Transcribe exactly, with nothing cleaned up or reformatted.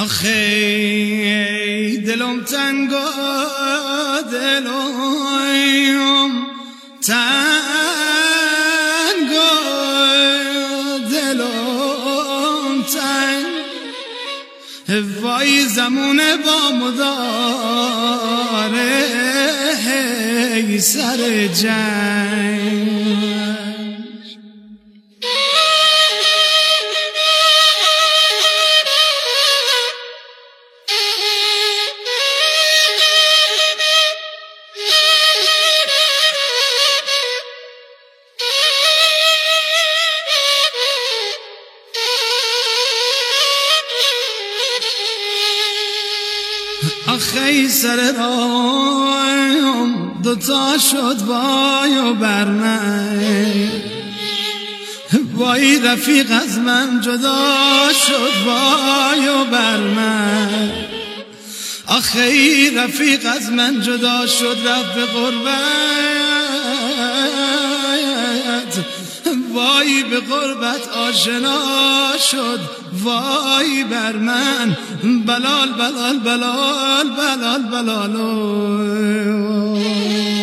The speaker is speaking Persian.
آخی دلم تنگ و دلم تنگ و دلم تنگ وای زمونه با مداره سر جنگ آخی سر رایم دوتا شد وای و بر من وای رفیق از من جدا شد وای و بر من آخی رفیق از من جدا شد رفت به غربت وای به غربت آشنا شد وای بر من بلال بلال بلال بلال بلال, بلال